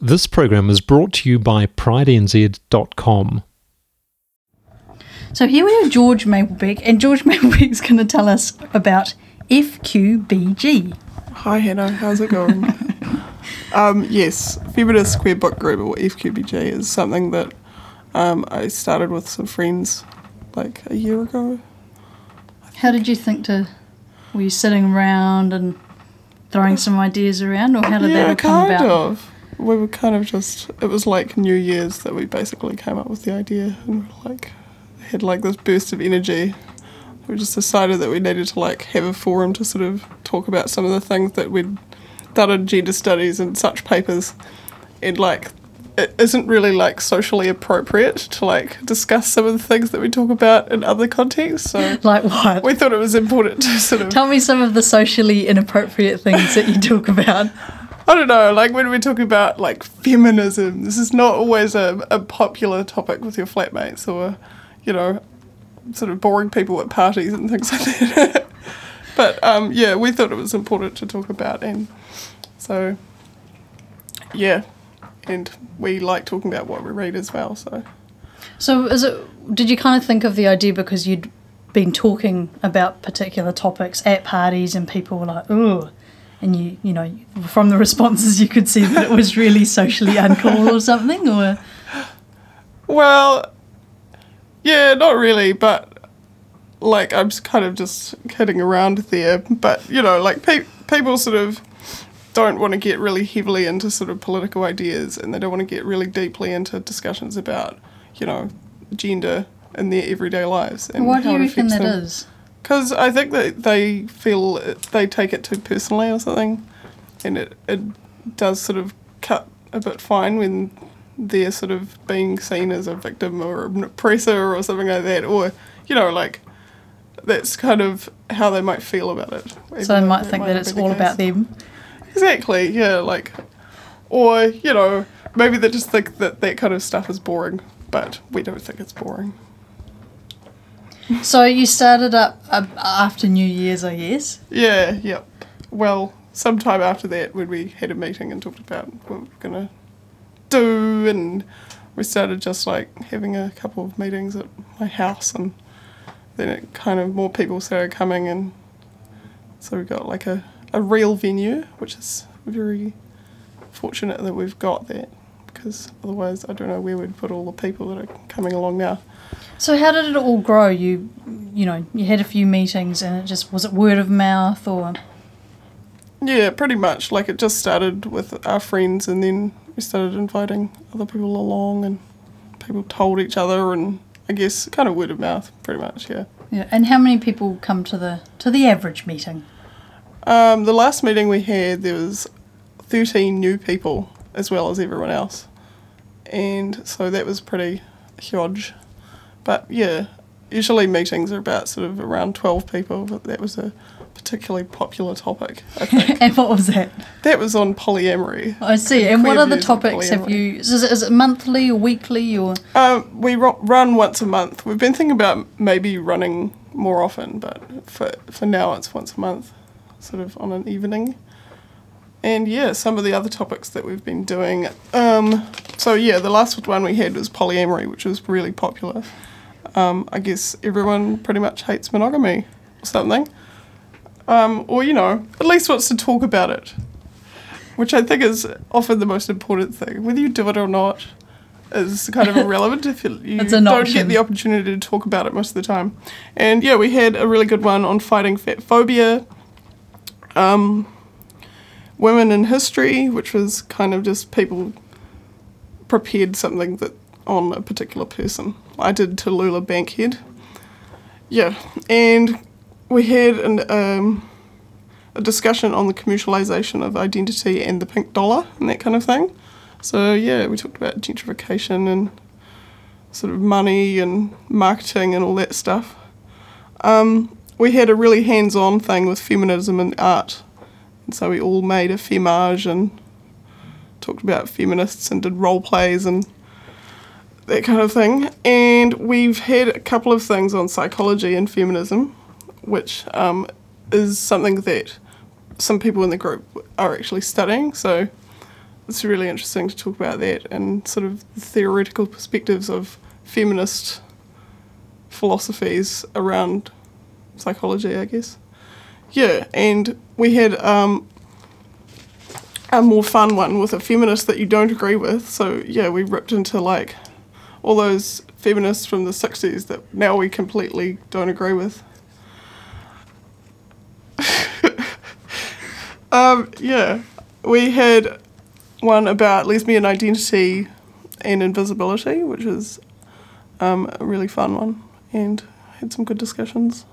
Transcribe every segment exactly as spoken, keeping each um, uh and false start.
This program is brought to you by pride n z dot com. So here we have George Maplebeck, and George Maplebeck's going to tell us about F Q B G. Hi Hannah, how's it going? um, yes, Feminist Queer Book Group, or F Q B G, is something that um, I started with some friends like a year ago. How did you think to, were you sitting around and throwing some ideas around, or how did yeah, that all come kind about? of. We were kind of just, it was like New Year's that we basically came up with the idea, and we like had like this burst of energy. We just decided that we needed to like have a forum to sort of talk about some of the things that we'd done in gender studies and such papers, and like it isn't really like socially appropriate to like discuss some of the things that we talk about in other contexts. So Like what? we thought it was important to sort of Tell me some of the socially inappropriate things that you talk about. I don't know, like when we're talking about like feminism, this is not always a, a popular topic with your flatmates or, you know, sort of boring people at parties and things like that. But um, yeah, we thought it was important to talk about, and so yeah, and we like talking about what we read as well. So, So is it? Did you kind of think of the idea because you'd been talking about particular topics at parties and people were like, ooh, and you, you know, from the responses you could see that it was really socially uncool or something, or? well, yeah, not really, but like I'm just kind of just kidding around there. But you know, like pe- people sort of don't want to get really heavily into sort of political ideas, and they don't want to get really deeply into discussions about, you know, gender in their everyday lives. And Why do how you it reckon affects that them. is? Because I think that they feel it, they take it too personally or something, and it, it does sort of cut a bit fine when they're sort of being seen as a victim or an oppressor or something like that, or, you know, like, that's kind of how they might feel about it. So they might think that it's all about them. Exactly, yeah, like, or, you know, maybe they just think that that kind of stuff is boring, but we don't think it's boring. So you started up uh, after New Year's, I guess? Yeah, yep. Well, sometime after that, when we had a meeting and talked about what we were going to do, and we started just like having a couple of meetings at my house, and then it kind of more people started coming, and so we got like a, a real venue, which is very fortunate that we've got that, because otherwise I don't know where we'd put all the people that are coming along now. So how did it all grow? You, you know, you had a few meetings, and it just, was it word of mouth or? Yeah, pretty much. Like it just started with our friends, and then we started inviting other people along, and people told each other, and I guess kind of word of mouth, pretty much. Yeah. Yeah. And how many people come to the to the average meeting? Um, the last meeting we had, there was thirteen new people as well as everyone else, and so that was pretty huge. But yeah, usually meetings are about sort of around twelve people, but that was a particularly popular topic, I think. And what was that? That was on polyamory. I see. And what Queer other views on topics have polyamory. you? Is it, is it monthly or weekly or? Um, we ro- run once a month. We've been thinking about maybe running more often, but for for now it's once a month, sort of on an evening. And yeah, some of the other topics that we've been doing. Um, so yeah, the last one we had was polyamory, which was really popular. Um, I guess everyone pretty much hates monogamy or something. Um, or, you know, at least wants to talk about it, which I think is often the most important thing. Whether you do it or not is kind of irrelevant if you, you It's an don't option. get the opportunity to talk about it most of the time. And yeah, we had a really good one on fighting fat phobia, um, women in history, which was kind of just people prepared something that on a particular person. I did Tallulah Bankhead. Yeah, and we had an, um, a discussion on the commercialisation of identity and the pink dollar and that kind of thing. So yeah, we talked about gentrification and sort of money and marketing and all that stuff. Um, we had a really hands-on thing with feminism and art. And so we all made a femage and talked about feminists and did role plays and that kind of thing. And we've had a couple of things on psychology and feminism, which um, is something that some people in the group are actually studying. So it's really interesting to talk about that and sort of the theoretical perspectives of feminist philosophies around psychology, I guess. Yeah, and we had um, a more fun one with a feminist that you don't agree with. So, yeah, we ripped into, like, all those feminists from the sixties that now we completely don't agree with. um, yeah, we had one about lesbian identity and invisibility, which is um, a really fun one, and had some good discussions.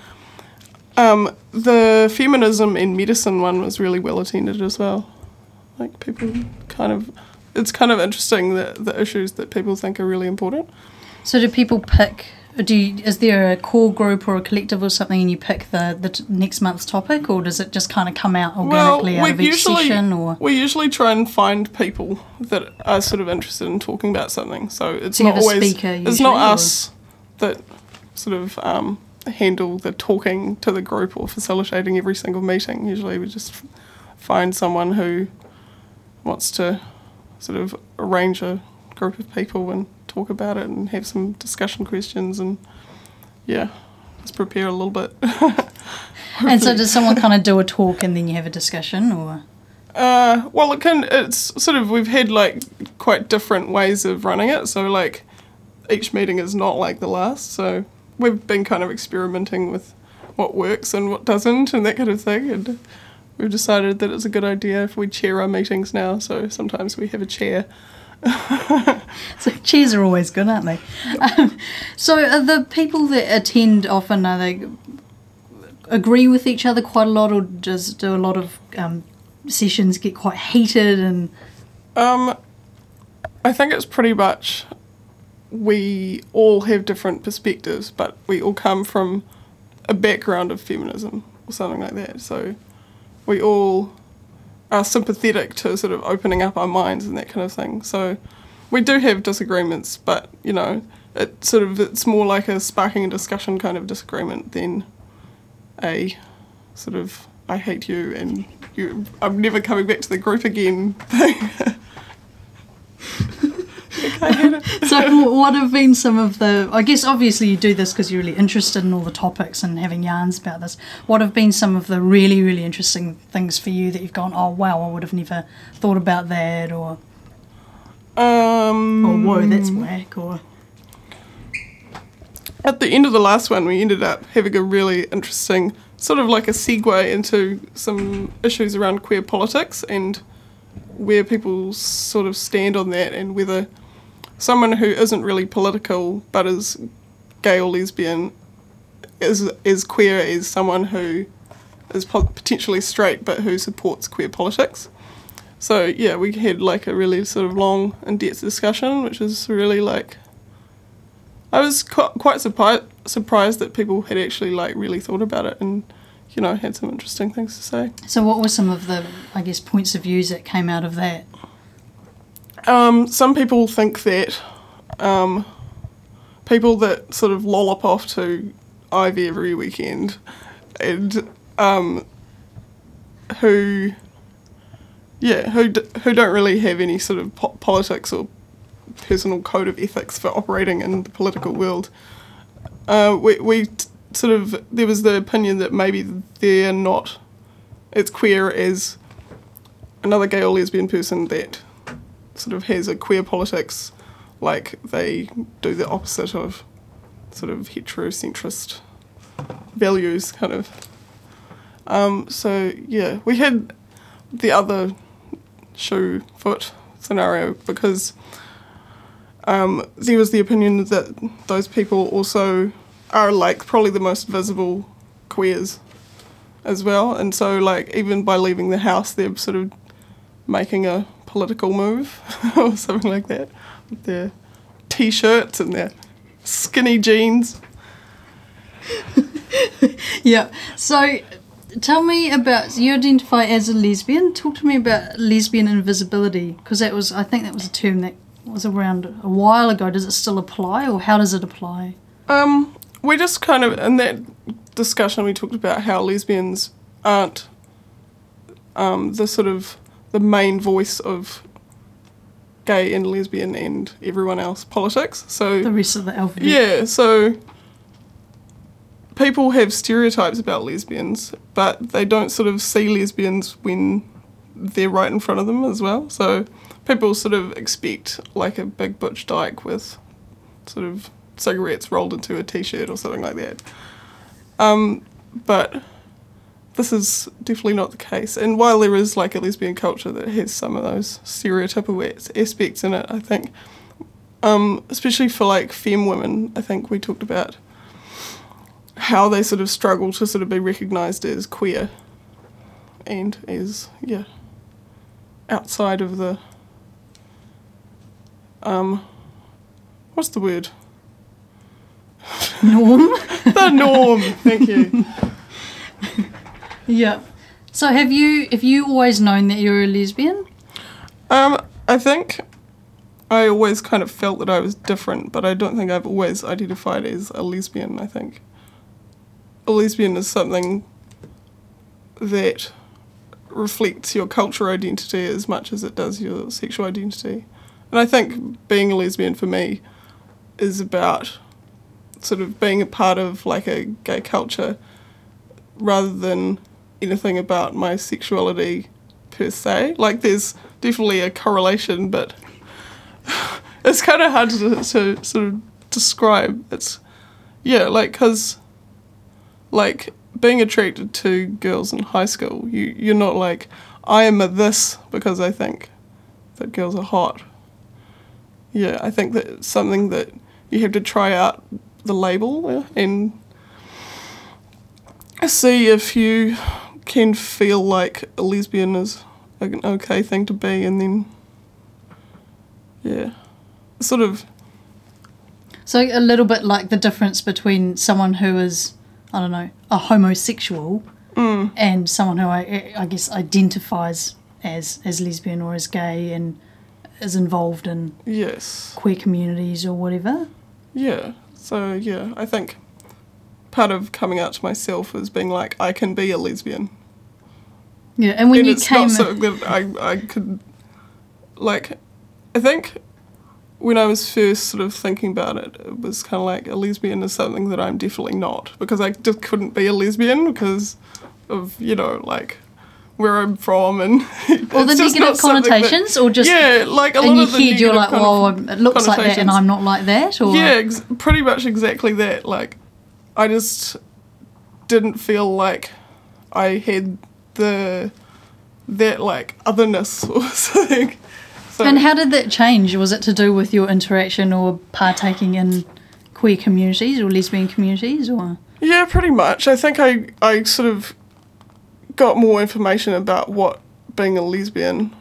Um, the feminism in medicine one was really well attended as well. Like, people kind of, it's kind of interesting the, the issues that people think are really important. So do people pick, do you, is there a core group or a collective or something and you pick the, the t- next month's topic, or does it just kind of come out organically well, out of each usually, session? Or we usually try and find people that are sort of interested in talking about something. So it's so you not have a always, speaker it's not usually, us that sort of um, handle the talking to the group or facilitating every single meeting. Usually we just f- find someone who wants to sort of arrange a group of people and talk about it and have some discussion questions and, yeah, just prepare a little bit. And so does someone kind of do a talk and then you have a discussion, or? Uh, well, it can, it's sort of, we've had, like, quite different ways of running it. So, like, each meeting is not like the last. So we've been kind of experimenting with what works and what doesn't and that kind of thing. And we've decided that it's a good idea if we chair our meetings now. So sometimes we have a chair. So chairs are always good, aren't they? Um, so are the people that attend often, are they agree with each other quite a lot, or does do a lot of um, sessions get quite heated? And Um, I think it's pretty much we all have different perspectives, but we all come from a background of feminism or something like that. So we all are sympathetic to sort of opening up our minds and that kind of thing. So we do have disagreements, but, you know, it sort of, it's more like a sparking a discussion kind of disagreement than a sort of, I hate you and you, I'm never coming back to the group again thing. So what have been some of the, I guess obviously you do this because you're really interested in all the topics and having yarns about this. What have been some of the really, really interesting things for you that you've gone, oh wow, I would have never thought about that, or, Um, or whoa, that's whack, or... At the end of the last one, we ended up having a really interesting, sort of like a segue into some issues around queer politics and where people sort of stand on that, and whether someone who isn't really political but is gay or lesbian is as queer as someone who is po- potentially straight but who supports queer politics. So yeah, we had like a really sort of long in-depth discussion, which is really like, I was qu- quite surprised surprised that people had actually like really thought about it and, you know, had some interesting things to say. So what were some of the, I guess, points of views that came out of that? Um, some people think that um, people that sort of lollop off to Ivy every weekend and um, who, yeah, who d- who don't really have any sort of po- politics or personal code of ethics for operating in the political world. Uh, we we t- sort of, there was the opinion that maybe they're not as queer as another gay or lesbian person that sort of has a queer politics, like they do the opposite of sort of heterocentrist values, kind of. Um, so, yeah, we had the other shoe foot scenario because um, there was the opinion that those people also are, like, probably the most visible queers as well. And so, like, even by leaving the house, they're sort of making a political move or something like that with their T-shirts and their skinny jeans. Yeah. So tell me about, you identify as a lesbian. Talk to me about lesbian invisibility, because that was, I think that was a term that was around a while ago. Does it still apply, or how does it apply? Um, we just kind of, in that discussion we talked about how lesbians aren't um, the sort of the main voice of gay and lesbian and everyone else politics. So The rest of the alphabet. yeah, so people have stereotypes about lesbians, but they don't sort of see lesbians when they're right in front of them as well. So people sort of expect like a big butch dyke with sort of cigarettes rolled into a t-shirt or something like that. Um, but this is definitely not the case. And while there is like a lesbian culture that has some of those stereotypical aspects in it, I think, um, especially for like femme women, I think we talked about how they sort of struggle to sort of be recognised as queer and as, yeah, outside of the, um, what's the word? Norm. The norm, thank you. Yeah. So have you have you always known that you're a lesbian? Um, I think I always kind of felt that I was different, but I don't think I've always identified as a lesbian. I think a lesbian is something that reflects your cultural identity as much as it does your sexual identity. And I think being a lesbian for me is about sort of being a part of like a gay culture rather than anything about my sexuality per se. Like there's definitely a correlation, but it's kind of hard to, to sort of describe. It's, yeah, like, because like being attracted to girls in high school, you, you're not like, I am a this because I think that girls are hot. Yeah, I think that it's something that you have to try out the label and see if you can feel like a lesbian is an okay thing to be, and then, yeah, sort of. So a little bit like the difference between someone who is, I don't know, a homosexual Mm. and someone who I, I guess identifies as, as lesbian or as gay and is involved in Yes. queer communities or whatever. Yeah. So, yeah, I think part of coming out to myself is being like, I can be a lesbian. Yeah, and when and you it's came... not so that I, I could, like, I think when I was first sort of thinking about it, it was kind of like a lesbian is something that I'm definitely not, because I just couldn't be a lesbian because of, you know, like, where I'm from and All the negative connotations, that, or just yeah, like a in lot your of the head you're like, negative well, kind of it looks like that and connotations. I'm not like that? Or Yeah, ex- pretty much exactly that. Like, I just didn't feel like I had the that like otherness or something. So, And how did that change? Was it to do with your interaction or partaking in queer communities or lesbian communities, or? yeah, pretty much. I think I I sort of got more information about what being a lesbian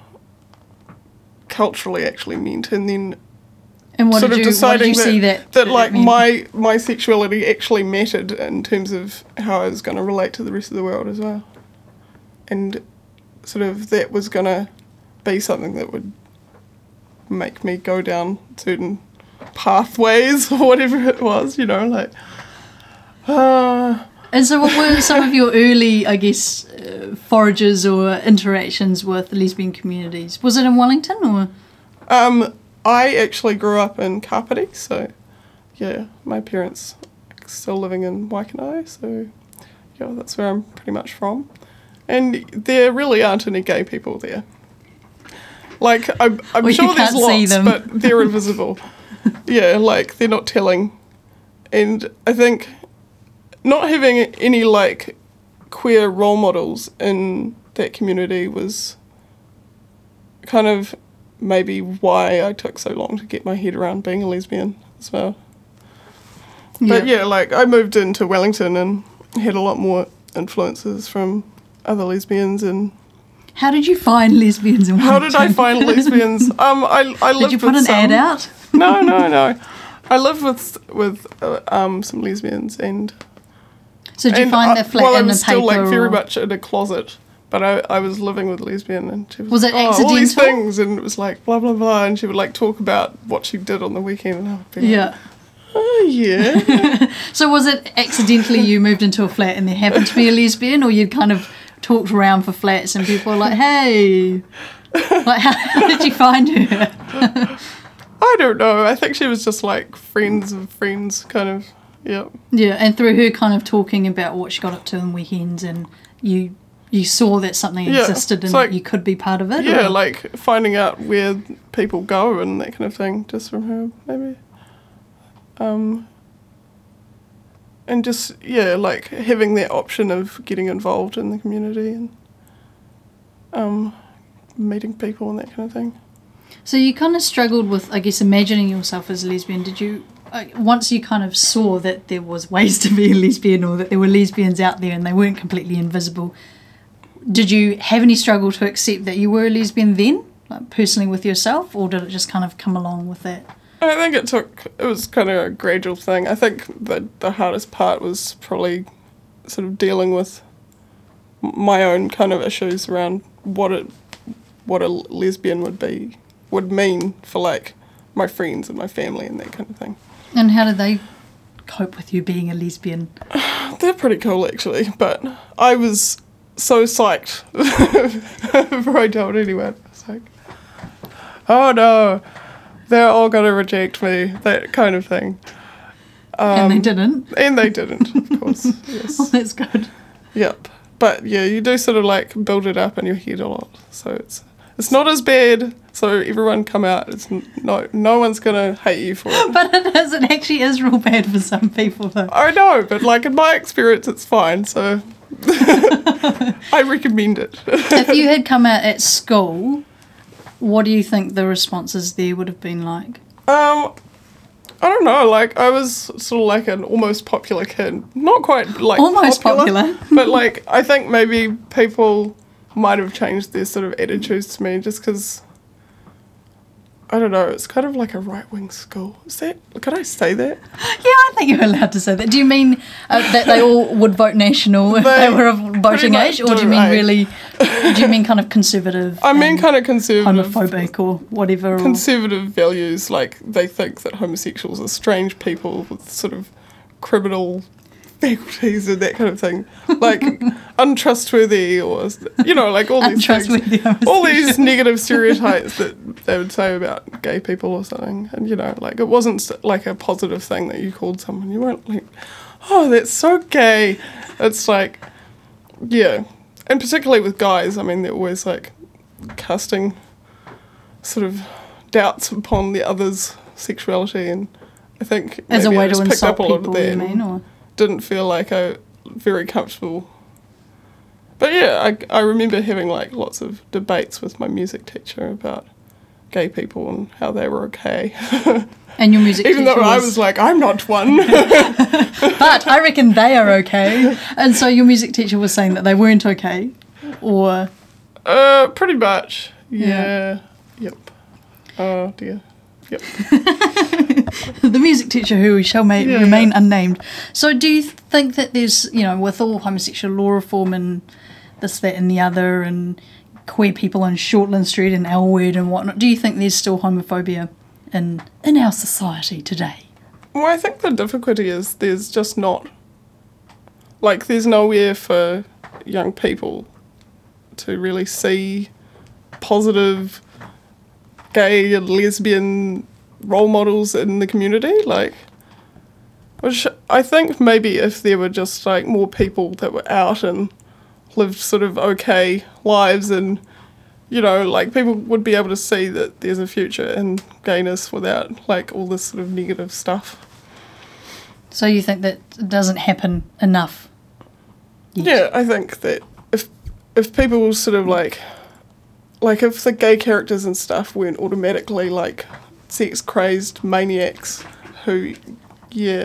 culturally actually meant, and then And what sort did of you, what deciding did you that, see that that like meant? my my sexuality actually mattered in terms of how I was going to relate to the rest of the world as well, and sort of that was going to be something that would make me go down certain pathways or whatever it was, you know, like. Uh, And so what were some of your early, I guess, uh, forages or interactions with lesbian communities? Was it in Wellington or? um, I actually grew up in Kapiti, so yeah, my parents are still living in Waikanae, so yeah, that's where I'm pretty much from. And there really aren't any gay people there. Like, I'm, I'm Well, you sure there's can't see lots, them. but they're invisible. Yeah, like, they're not telling. And I think not having any, like, queer role models in that community was kind of maybe why I took so long to get my head around being a lesbian as well. But yeah, like, I moved into Wellington and had a lot more influences from other lesbians. And How did you find lesbians in how Wellington? did I find lesbians? Um, I I lived Did you put with an ad some- out? No, no, no. I lived with with uh, um some lesbians, and So did you and find I, the flat well, in I was the still paper? like very or- much in a closet. But I, I was living with a lesbian, and she was, Was it oh, all these accidental? things, and it was like blah blah blah, and she would like talk about what she did on the weekend, and I would be like, Yeah. oh yeah. So was it accidentally you moved into a flat and there happened to be a lesbian, or you'd kind of talked around for flats and people were like, hey? Like, how, how did you find her? I don't know. I think she was just like friends of friends, kind of. Yeah. Yeah, and through her kind of talking about what she got up to on weekends, and you you saw that something Yeah, existed and it's like- that you could be part of it? Yeah, or- like finding out where people go and that kind of thing, just from her, maybe. Um, and just, yeah, like having that option of getting involved in the community and um, meeting people and that kind of thing. So you kind of struggled with, I guess, imagining yourself as a lesbian. Did you, uh, once you kind of saw that there was ways to be a lesbian or that there were lesbians out there and they weren't completely invisible, did you have any struggle to accept that you were a lesbian then, like personally with yourself, or did it just kind of come along with that? I think it took, it was kind of a gradual thing. I think the, the hardest part was probably sort of dealing with my own kind of issues around what it, what a lesbian would be, would mean for like my friends and my family and that kind of thing. And how did they cope with you being a lesbian? They're pretty cool actually, but I was so psyched before I told anyone. I was like, oh no, they're all going to reject me, that kind of thing. Um, and they didn't? And they didn't, of course, Oh, yes. that's good. Yep. But yeah, you do sort of like build it up in your head a lot. So it's it's not as bad. So everyone come out. It's n- no no one's gonna hate you for it. But it is, it actually is real bad for some people though. I know, but like in my experience, it's fine. So I recommend it. If you had come out at school, what do you think the responses there would have been like? Um, I don't know. Like I was sort of like an almost popular kid. Not quite like Almost popular. but like I think maybe people might have changed their sort of attitudes to me just because. I don't know, it's kind of like a right-wing school. Is that, could I say that? Yeah, I think you're allowed to say that. Do you mean uh, that they all would vote National if They they were of voting pretty much age, or do you do, mean eh? really? Do you mean kind of conservative? I mean and kind of conservative. homophobic or whatever. Or, Conservative values, like they think that homosexuals are strange people with sort of criminal faculties and that kind of thing. Like untrustworthy or, you know, like all these things. untrustworthy. All these homosexuals. negative stereotypes that they would say about gay people or something. And, you know, like it wasn't s- like a positive thing that you called someone. You weren't like, oh, that's so gay. It's like, yeah. And particularly with guys, I mean, they're always like casting sort of doubts upon the other's sexuality. And I think As a maybe I way to just picked insult up a lot of people, that you and mean, or didn't feel like I very comfortable. But yeah, I, I remember having like lots of debates with my music teacher about gay people and how they were okay. and your music Even teacher though I was, was like, I'm not one. but I reckon they are okay. And so your music teacher was saying that they weren't okay, or uh, pretty much. Yeah. Yeah. Yep. Oh dear. Yep. the music teacher who we shall may Yeah, remain yeah. unnamed. So do you think that there's, you know, with all homosexual law reform and this, that and the other and queer people on Shortland Street and Elwood and whatnot, do you think there's still homophobia in in our society today? Well, I think the difficulty is there's just not, like, there's nowhere for young people to really see positive gay and lesbian role models in the community, like, which I think maybe if there were just, like, more people that were out and lived sort of okay lives and, you know, like, people would be able to see that there's a future in gayness without, like, all this sort of negative stuff. So you think that it doesn't happen enough? yet? Yeah, I think that if if people sort of like, like if the gay characters and stuff weren't automatically like sex crazed maniacs who, yeah,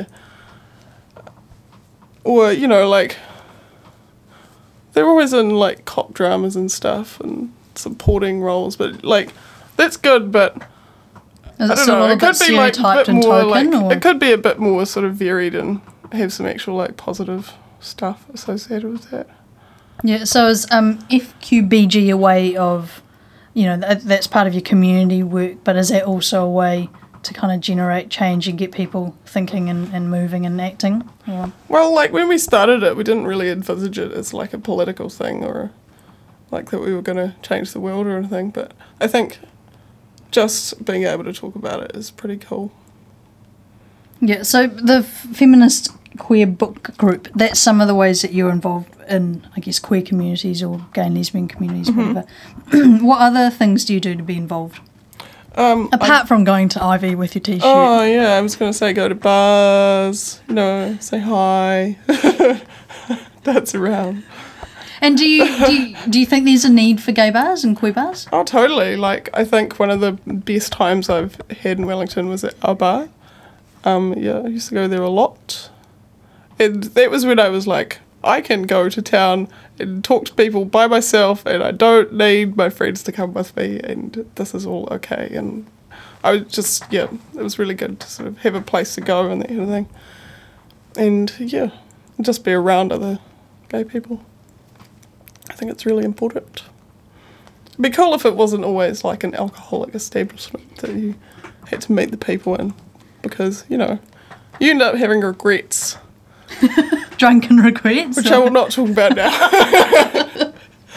or you know like they're always in like cop dramas and stuff and supporting roles, but like that's good, but Is I it don't still a know. little It bit could be like a stereotyped bit and more token? like or? it could be a bit more sort of varied and have some actual like positive stuff associated with that. Yeah, so is um, F Q B G a way of, you know, that, that's part of your community work, but is that also a way to kind of generate change and get people thinking and, and moving and acting? Or, Well, like when we started it, we didn't really envisage it as like a political thing or like that we were going to change the world or anything, but I think just being able to talk about it is pretty cool. Yeah, so the feminist queer book group, that's some of the ways that you're involved in, I guess, queer communities or gay and lesbian communities, Mm-hmm. whatever. What other things do you do to be involved? Um, Apart I, from going to Ivy with your t-shirt. oh, yeah, I was going to say go to bars, you know, say hi. That's around. And do you, do you do you think there's a need for gay bars and queer bars? Oh, totally. Like, I think one of the best times I've had in Wellington was at our bar. Um, yeah, I used to go there a lot. And that was when I was like, I can go to town and talk to people by myself and I don't need my friends to come with me and this is all okay. And I was just, yeah, it was really good to sort of have a place to go and that kind of thing. And, yeah, just be around other gay people. I think it's really important. It'd be cool if it wasn't always like an alcoholic establishment that you had to meet the people in, because, you know, you end up having regrets, Drunken regrets? which I will not talk about now.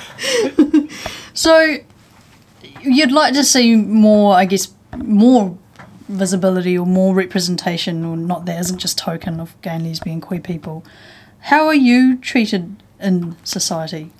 So you'd like to see more, I guess, more visibility or more representation, or not that isn't just token of gay and lesbian queer people. How are you treated in society?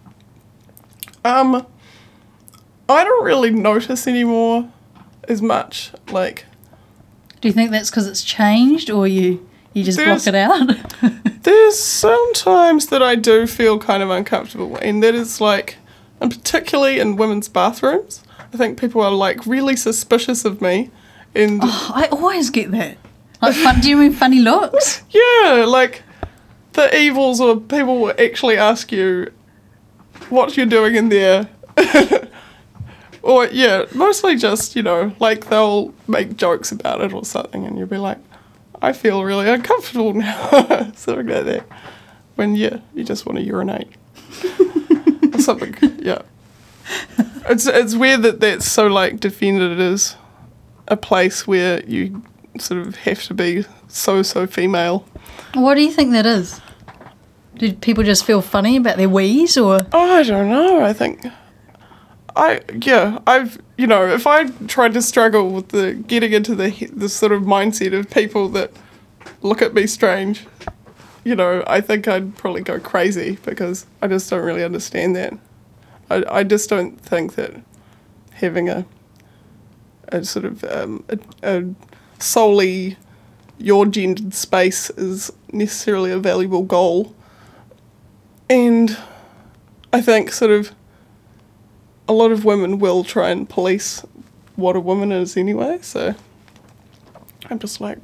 Um, I don't really notice anymore as much, like, Do you think that's because it's changed, or you, you just There's- block it out? there's sometimes that I do feel kind of uncomfortable, and that is like, and particularly in women's bathrooms, I think people are like really suspicious of me, and I always get that. Like, fun, do you mean funny looks? yeah, like the evils or people will actually ask you what you're doing in there. Or, yeah, mostly just, you know, like they'll make jokes about it or something and you'll be like, I feel really uncomfortable now. Something like that. When, yeah, you just want to urinate. Or something, yeah. It's, it's weird that that's so, like, defended as a place where you sort of have to be so, so female. What do you think that is? Do people just feel funny about their wheeze, or? Oh, I don't know. I think, I yeah, I've you know, if I tried to struggle with the getting into the the sort of mindset of people that look at me strange, you know, I think I'd probably go crazy because I just don't really understand that. I I just don't think that having a a sort of um, a, a solely your gendered space is necessarily a valuable goal. And I think sort of a lot of women will try and police what a woman is anyway, so I'm just like,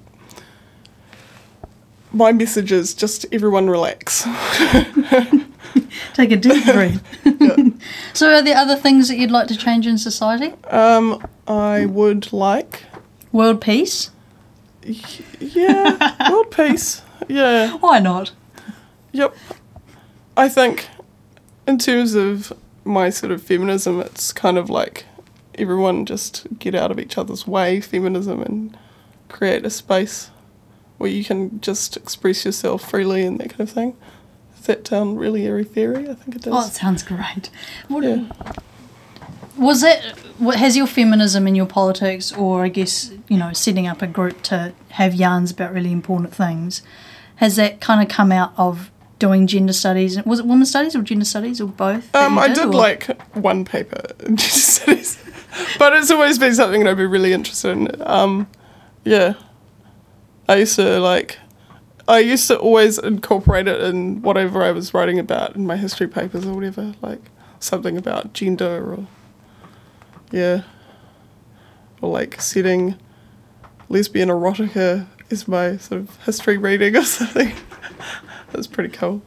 my message is just everyone relax. Take a deep breath. Yeah. So are there other things that you'd like to change in society? Um, I would like, World peace? yeah, world peace, yeah. Why not? Yep. I think in terms of my sort of feminism, it's kind of like everyone just get out of each other's way, feminism, and create a space where you can just express yourself freely and that kind of thing. Does that sound really airy-fairy? I think it does. Oh, it sounds great. What, Yeah. Was it, what, has your feminism in your politics, or I guess, you know, setting up a group to have yarns about really important things, has that kind of come out of doing gender studies? Was it women's studies or gender studies or both? that Um, you I did or? like one paper in gender studies, but it's always been something that I'd be really interested in. Um, yeah, I used to like, I used to always incorporate it in whatever I was writing about in my history papers or whatever, like something about gender or, yeah, or like setting lesbian erotica as my sort of history reading or something. That's pretty cool.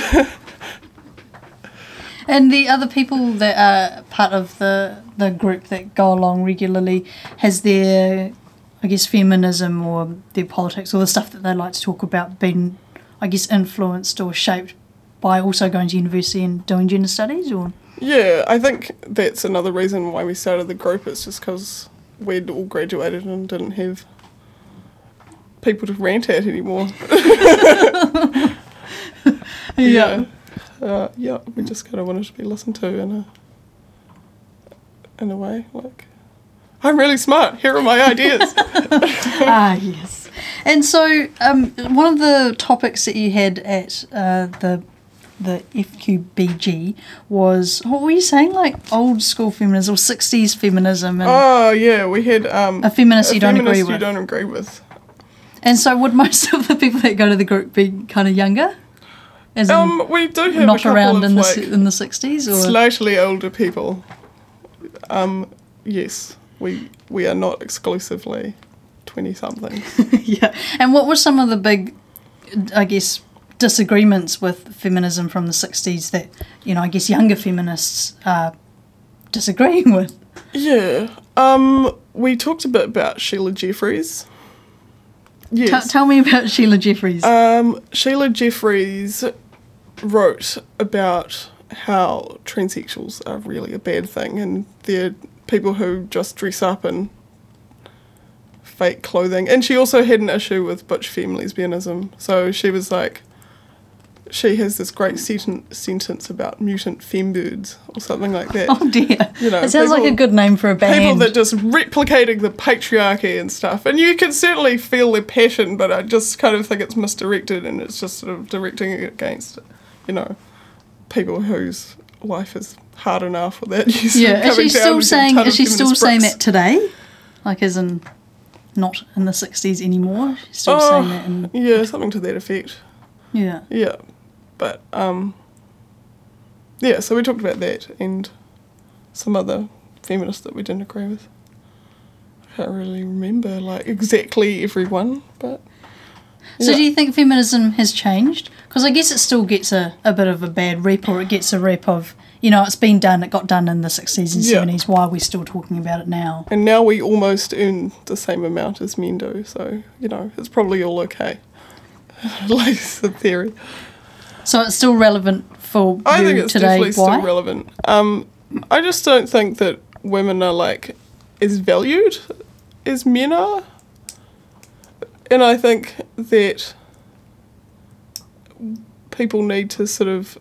And the other people that are part of the, the group that go along regularly, has their, I guess, feminism or their politics or the stuff that they like to talk about been, I guess, influenced or shaped by also going to university and doing gender studies? Or Yeah, I think that's another reason why we started the group. It's just because we'd all graduated and didn't have people to rant at anymore. Yeah. uh, yeah, we just kind of wanted to be listened to in a in a way like, I'm really smart. Here are my ideas. Ah, yes. And so, um, one of the topics that you had at uh, the the F Q B G was, what were you saying, like old school feminism or sixties feminism, and Oh yeah, we had um, a feminist a you don't feminist agree you with. don't agree with. And so, would most of the people that go to the group be kind of younger, as in Um, we do have a not couple around of in the like si- in the sixties, or slightly older people. Um, yes, we we are not exclusively twenty somethings. yeah. And what were some of the big, I guess, disagreements with feminism from the sixties that, you know, I guess younger feminists are disagreeing with? Yeah. Um, we talked a bit about Sheila Jeffries. Yes. T- tell me about Sheila Jeffries. Um, Sheila Jeffries wrote about how transsexuals are really a bad thing, and they're people who just dress up in fake clothing. And she also had an issue with butch femme lesbianism. So she was like, she has this great senten- sentence about mutant fembirds or something like that. Oh dear. You know, it sounds like people- a good name for a band. People that just replicating the patriarchy and stuff. And you can certainly feel their passion, but I just kind of think it's misdirected, and it's just sort of directing it against, you know, people whose life is hard enough without you sort yeah, of is coming she down still with a saying ton is of she still feminist saying bricks. that today? Like as in not in the sixties anymore? She's still Oh, saying that in yeah, something to that effect. yeah. Yeah. But, um, yeah, so we talked about that and some other feminists that we didn't agree with. I can't really remember, like, exactly everyone, but... So yeah. do you think feminism has changed? Because I guess it still gets a, a bit of a bad rep, or it gets a rep of, you know, it's been done, it got done in the sixties and Yeah. seventies, why are we still talking about it now? And now we almost earn the same amount as men do, so, you know, it's probably all okay. Like, it's the theory. So it's still relevant for I you think it's today. definitely Why? still relevant. Um, I just don't think that women are, like, as valued as men are. And I think that people need to sort of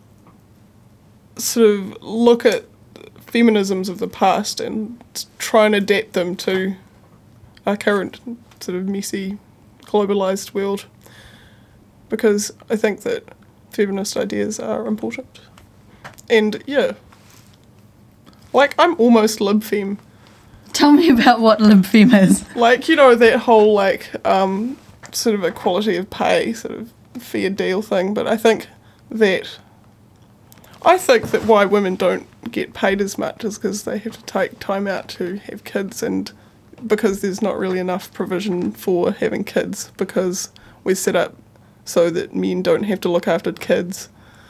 sort of look at feminisms of the past and try and adapt them to our current sort of messy, globalised world. Because I think that feminist ideas are important. And yeah, like I'm almost lib fem. Tell me about what lib fem is. Like, you know, that whole like um, sort of equality of pay, sort of fair deal thing. But I think that I think that why women don't get paid as much is because they have to take time out to have kids, and because there's not really enough provision for having kids, because we're set up so that men don't have to look after kids,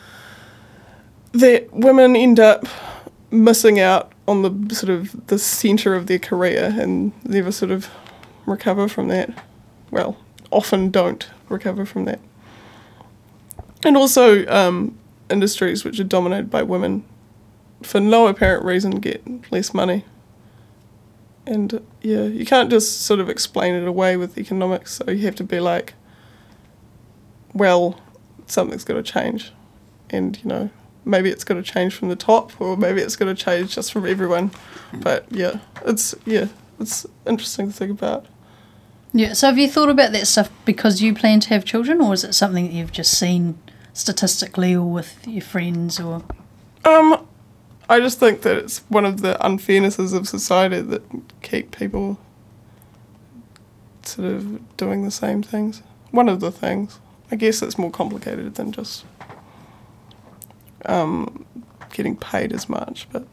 that women end up missing out on the sort of the centre of their career and never sort of recover from that. Well, often don't recover from that. And also um, industries which are dominated by women, for no apparent reason, get less money. And yeah, you can't just sort of explain it away with economics, so you have to be like, well, something's got to change. And, you know, maybe it's got to change from the top, or maybe it's got to change just from everyone. But yeah, it's, yeah, it's interesting to think about. Yeah, so have you thought about that stuff because you plan to have children, or is it something that you've just seen statistically or with your friends, or? Um, I just think that it's one of the unfairnesses of society that keep people sort of doing the same things. One of the things. I guess it's more complicated than just um, getting paid as much, but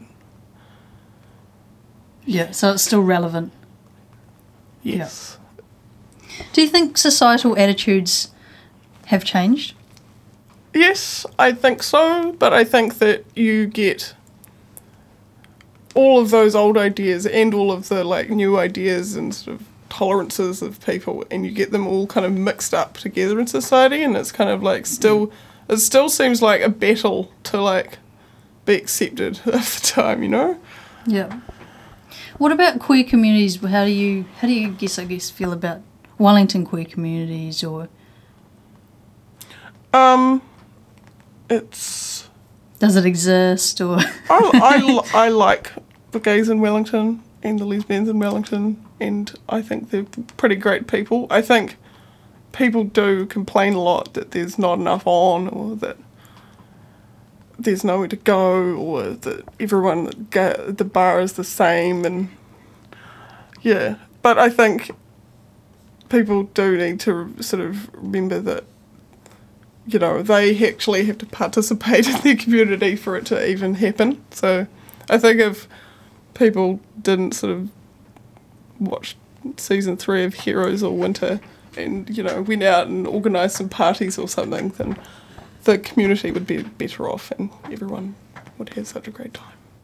Yeah, so it's still relevant. yes. Do you think societal attitudes have changed? Yes, I think so, but I think that you get all of those old ideas and all of the like new ideas and sort of tolerances of people, and you get them all kind of mixed up together in society, and it's kind of like still, it still seems like a battle to like be accepted at the time, you know? Yeah. What about queer communities? How do you how do you guess I guess feel about Wellington queer communities, or Um, it's Does it exist or? I, I, I like the gays in Wellington and the lesbians in Wellington, and I think they're pretty great people. I think people do complain a lot that there's not enough on, or that there's nowhere to go, or that everyone at the bar is the same, and yeah. But I think people do need to sort of remember that, you know, they actually have to participate in their community for it to even happen. So I think if people didn't sort of watch season three of Heroes or Winter and, you know, went out and organised some parties or something, then the community would be better off and everyone would have such a great time.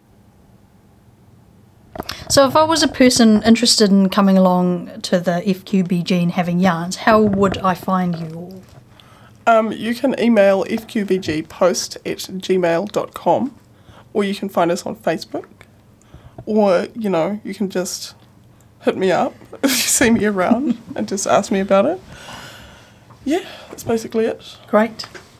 So if I was a person interested in coming along to the F Q B G and having yarns, how would I find you all? Um, you can email f q b g post at gmail dot com, or you can find us on Facebook, or, you know, you can just hit me up if you see me around and just ask me about it. Yeah, that's basically it. Great.